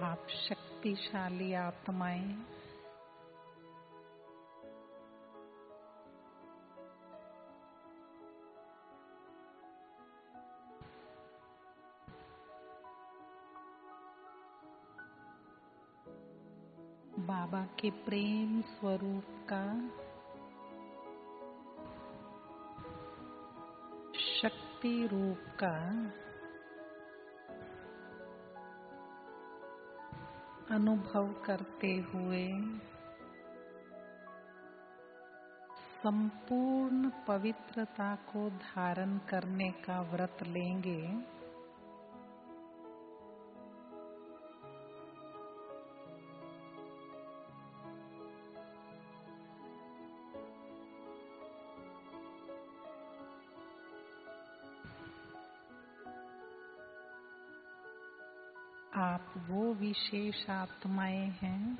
आप शक्तिशाली आत्माएं बाबा के प्रेम स्वरूप का शक्ति रूप का अनुभव करते हुए संपूर्ण पवित्रता को धारण करने का व्रत लेंगे। आप वो विशेष आत्माएं हैं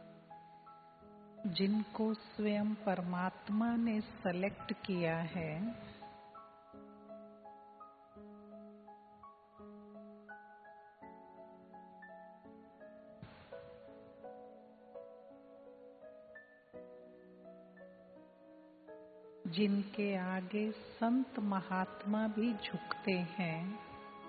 जिनको स्वयं परमात्मा ने सेलेक्ट किया है। जिनके आगे संत महात्मा भी झुकते हैं।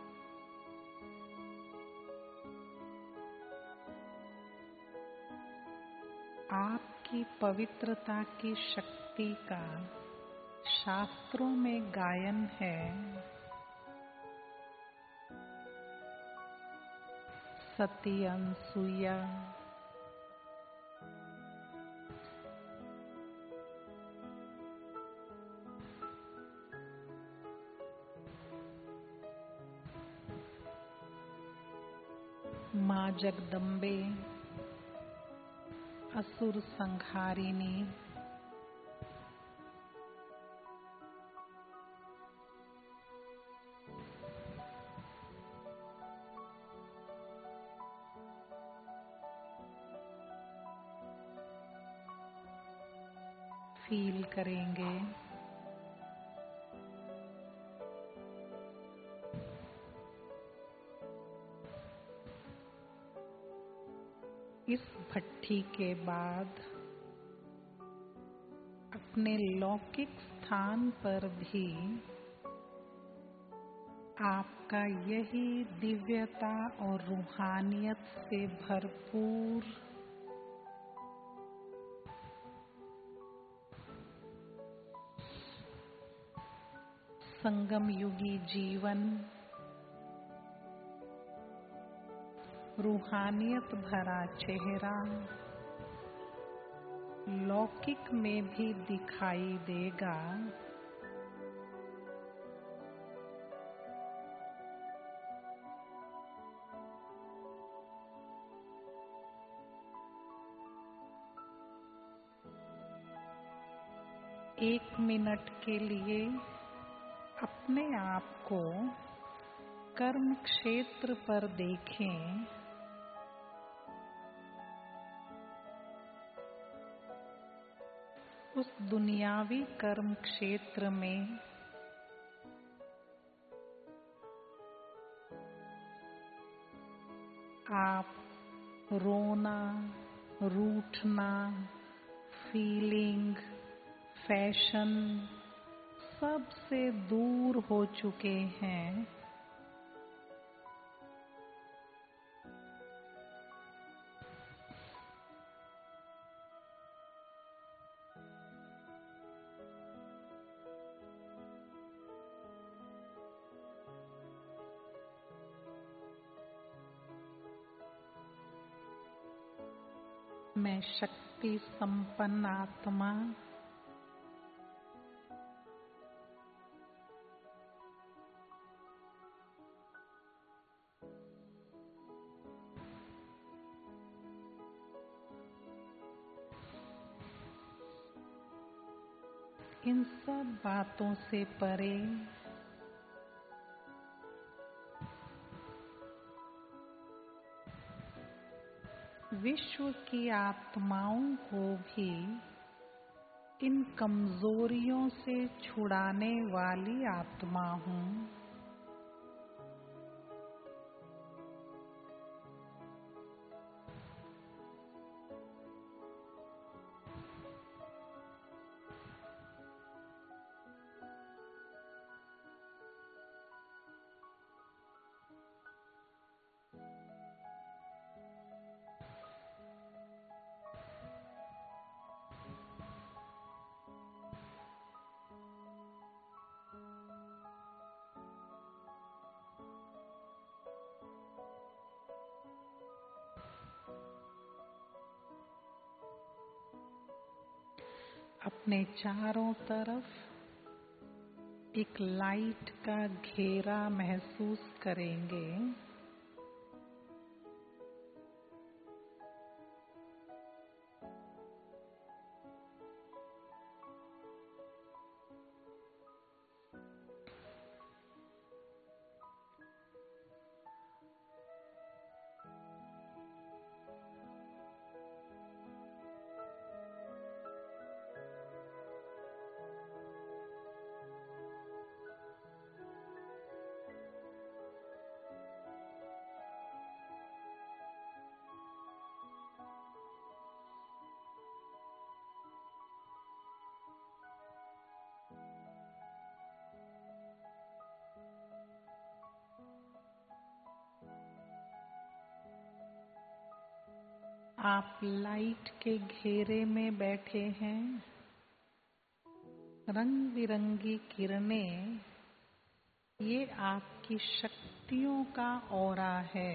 आपकी पवित्रता की शक्ति का शास्त्रों में गायन है। सती अनसुईया, माँ जगदम्बे, असुर संहारिणी, फील करेंगे इस भट्ठी के बाद अपने लौकिक स्थान पर भी आपका यही दिव्यता और रूहानियत से भरपूर संगम युगी जीवन, रूहानियत भरा चेहरा लौकिक में भी दिखाई देगा। एक मिनट के लिए अपने आप को कर्म क्षेत्र पर देखें। उस दुनियावी कर्म क्षेत्र में आप रोना, रूठना, फीलिंग, फैशन सब से दूर हो चुके हैं। मैं शक्ति संपन्न आत्मा इन सब बातों से परे विश्व की आत्माओं को भी इन कमजोरियों से छुड़ाने वाली आत्मा हूँ। अपने चारों तरफ एक लाइट का घेरा महसूस करेंगे। आप लाइट के घेरे में बैठे हैं। रंग बिरंगी किरणें ये आपकी शक्तियों का ऑरा है।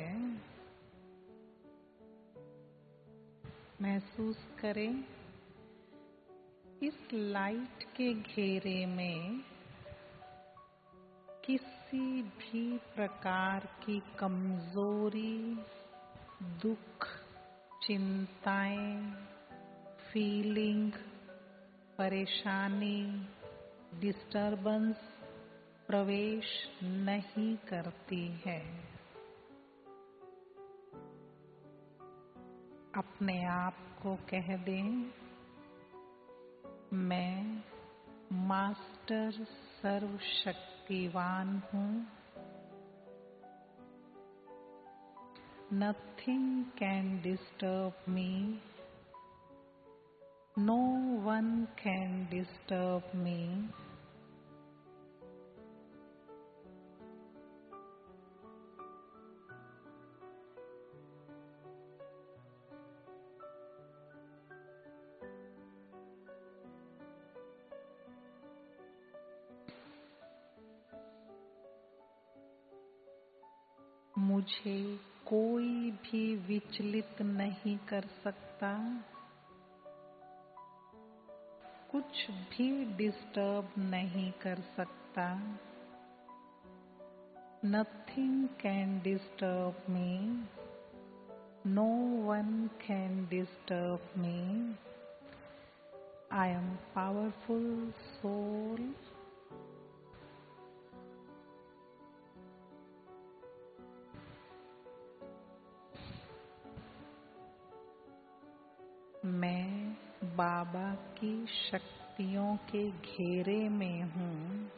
महसूस करें इस लाइट के घेरे में किसी भी प्रकार की कमजोरी, दुख, चिंताएं, फीलिंग, परेशानी, डिस्टर्बेंस प्रवेश नहीं करती है। अपने आप को कह दें, मैं मास्टर सर्वशक्तिवान हूँ। Nothing can disturb me. No one can disturb me. मुझे कोई भी विचलित नहीं कर सकता, कुछ भी डिस्टर्ब नहीं कर सकता। Nothing can disturb me. No one can disturb me. I am powerful soul. मैं बाबा की शक्तियों के घेरे में हूँ।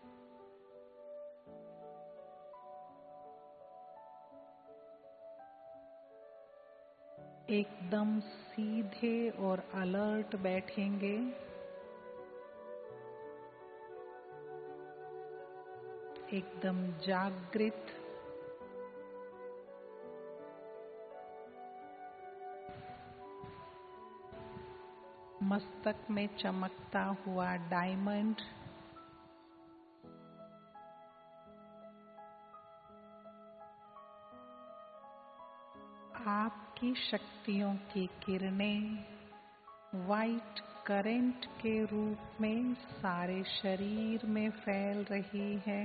एकदम सीधे और अलर्ट बैठेंगे। एकदम जागृत। मस्तक में चमकता हुआ डायमंड, आपकी शक्तियों की किरणें वाइट करंट के रूप में सारे शरीर में फैल रही है।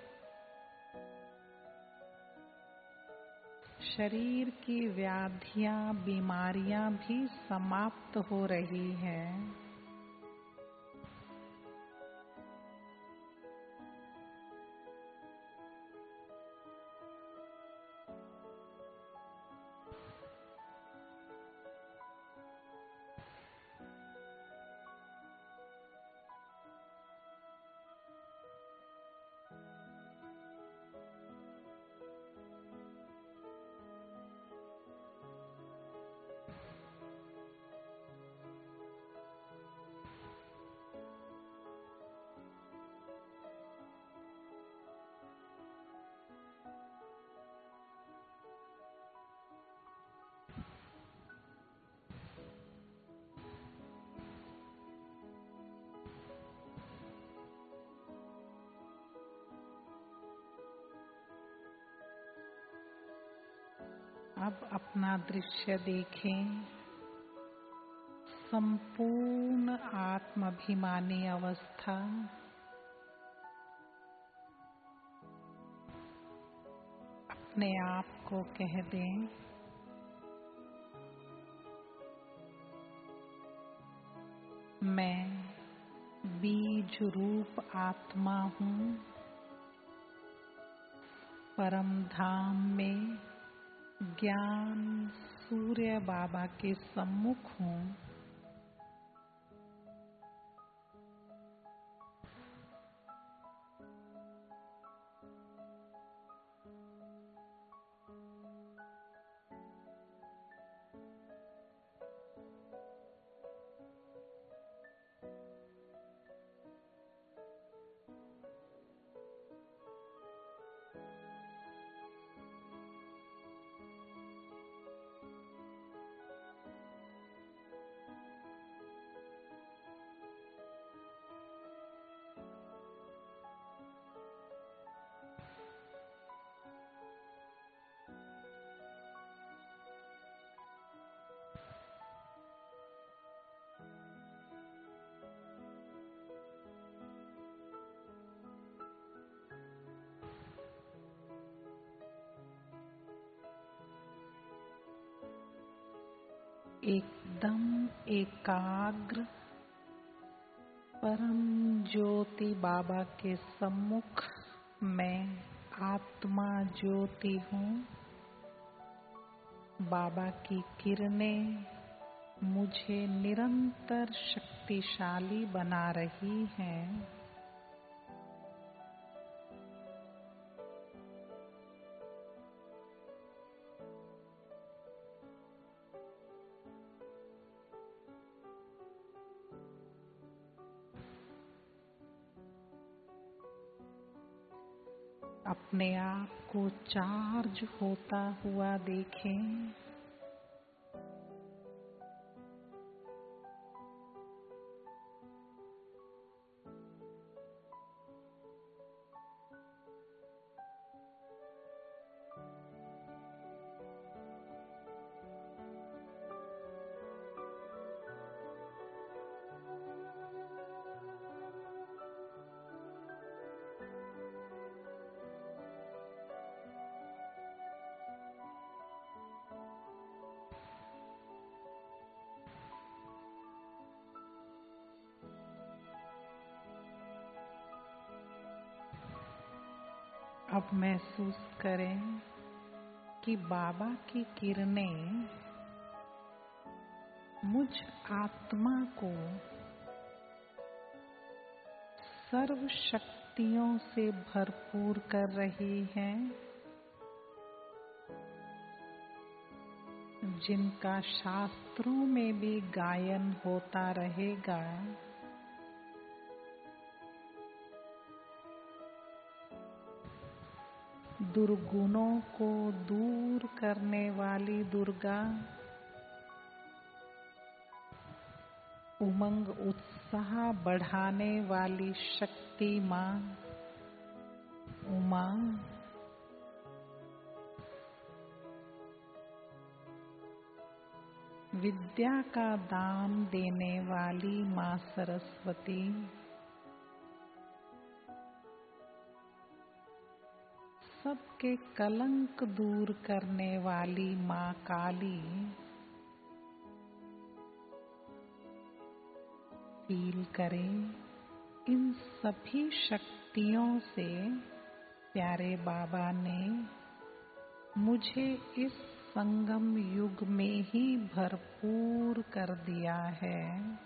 शरीर की व्याधियां, बीमारियां भी समाप्त हो रही हैं। अब अपना दृश्य देखें। संपूर्ण आत्माभिमानी अवस्था अपने आप को कह दें, मैं बीज रूप आत्मा हूँ, परम धाम में ज्ञान सूर्य बाबा के सम्मुख हूँ। एकदम एकाग्र परम ज्योति बाबा के सम्मुख मैं आत्मा ज्योति हूँ। बाबा की किरणें मुझे निरंतर शक्तिशाली बना रही हैं। अपने आप को चार्ज होता हुआ देखें। अब महसूस करें कि बाबा की किरणें मुझ आत्मा को सर्व शक्तियों से भरपूर कर रही हैं, जिनका शास्त्रों में भी गायन होता रहेगा। दुर्गुणों को दूर करने वाली दुर्गा, उमंग उत्साह बढ़ाने वाली शक्ति माँ उमा, विद्या का दान देने वाली माँ सरस्वती, सबके कलंक दूर करने वाली माँ काली, फील करें इन सभी शक्तियों से प्यारे बाबा ने मुझे इस संगम युग में ही भरपूर कर दिया है।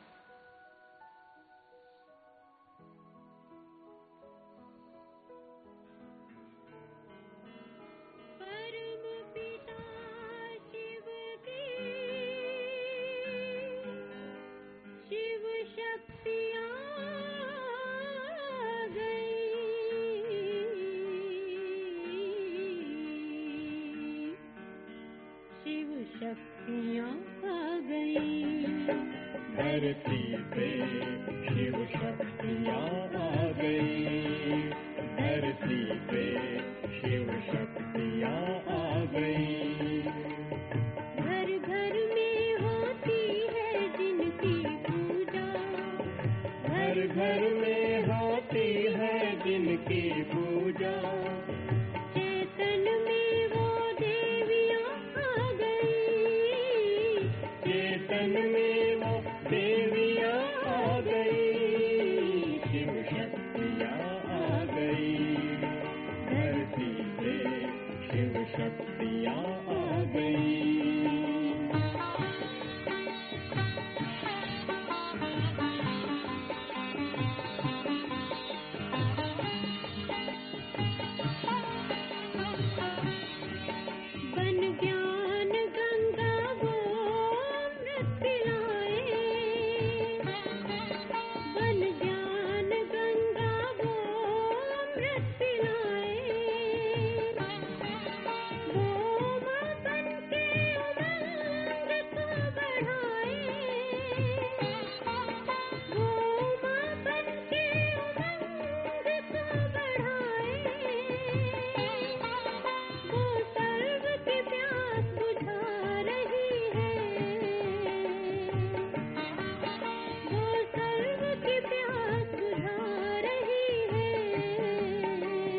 शक्तियाँ आ गई, धरती पे शिव शक्तियाँ आ गई, धरती पे शिव शक्तियाँ आ गई। घर घर में होती है जिनकी की पूजा। चेतन में वो देवियां आ गई, चेतन में वो देवियां आ गई, शिव शक्तियां आ गई। धरती पे शिव शक्तियां आ गई। बन ज्ञान गंगा वो अमृत पिलाए, बन ज्ञान गंगा वो अमृत पिलाए। वो माँ बन के उमंग को बढ़ाए, वो माँ बन के उमंग को बढ़ाए। वो सर्व की प्यास बुझा रही है, वो सर्व की प्यास बुझा रही है।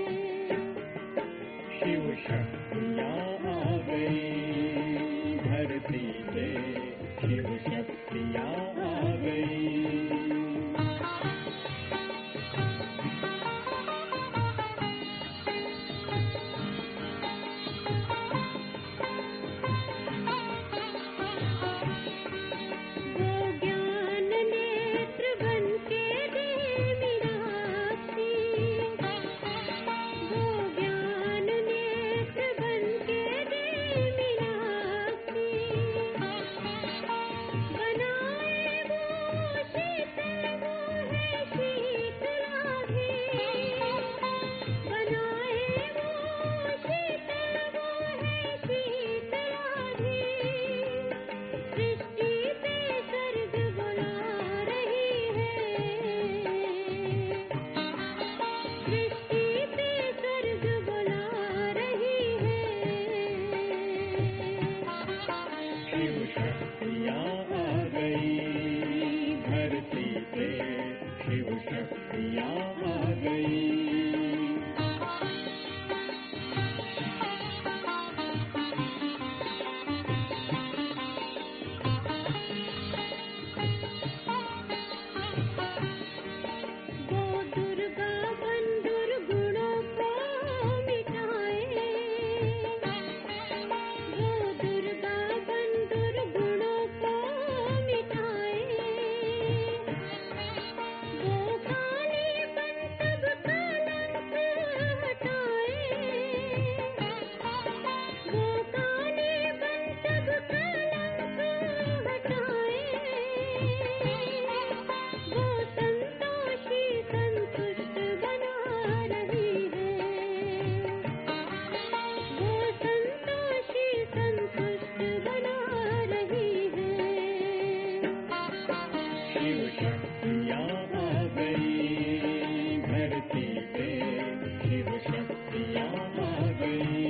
शिव शक्तियां आ गई। धरती पे शिव शक्तियां आ गई। वो ज्ञान नेत्र बन के दे मीनाक्षी, वो ज्ञान नेत्र बन के दे मीनाक्षी। बनाए वो शीतल वो है शीतला भी, बनाए वो शीतल वो है शीतला भी। सृष्टि पे स्वर्ग बुला रही है, सृष्टि पे स्वर्ग बुला रही है। शिव शक्तियां आ गई। धरती पे शिव शक्तियां आ गई। वो दुर्गा बन दुर्गुणों को मिटाए, वो दुर्गा बन दुर्गुणों को मिटाए। वो काली बन सब कलंक हटाए, वो काली बन सब कलंक हटाए। वो संतोषी संतुष्ट बना रही है, वो संतोषी संतुष्ट बना रही है। शिव शक्तियां आ गई। धरती पे शिव शक्तियां आ गई।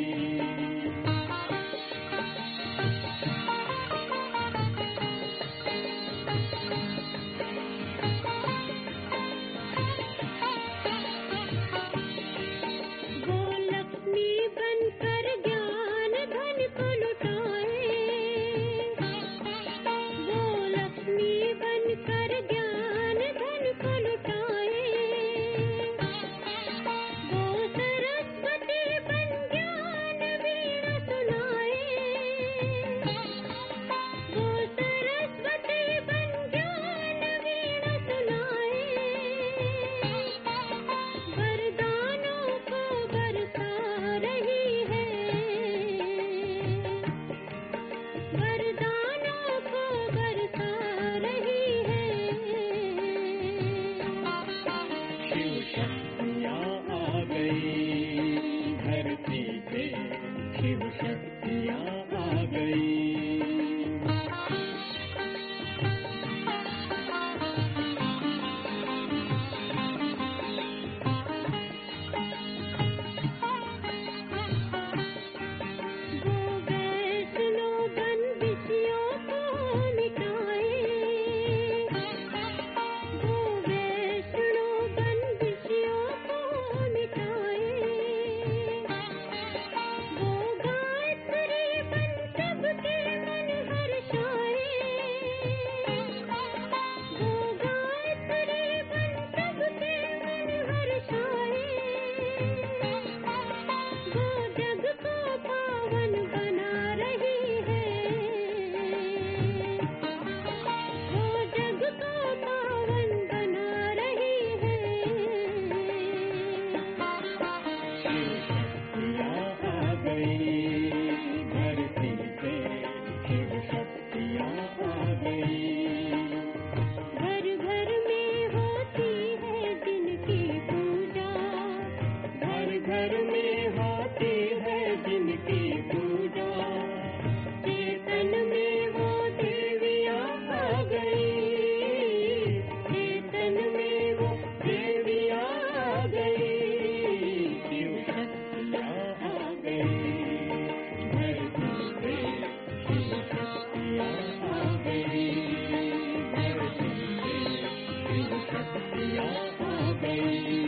वो लक्ष्मी बनकर ज्ञान धन को लुटाए, वो लक्ष्मी बनकर ज्ञान धन को लुटाए। वो सरस्वती बन ज्ञान वीणा सुनाए, वो सरस्वती बन ज्ञान वीणा सुनाए। वरदानों को बरसा रही है, वरदानों को बरसा रही है। शिव शक्तियां आ गई। धरती पे शिव शक्तियां आ गई। वो वैष्णो बन विषयों को मिटाए, वो वैष्णो बन विषयों को मिटाए। घर में होती है जिनकी पूजा, चेतन में वो देवियाँ आ गई, चेतन में वो देवियाँ आ गई, शिव शक्तियाँ आ गई, धरती पे शिव शक्तियाँ आ गई, धरती पे शिव शक्तियाँ आ गई।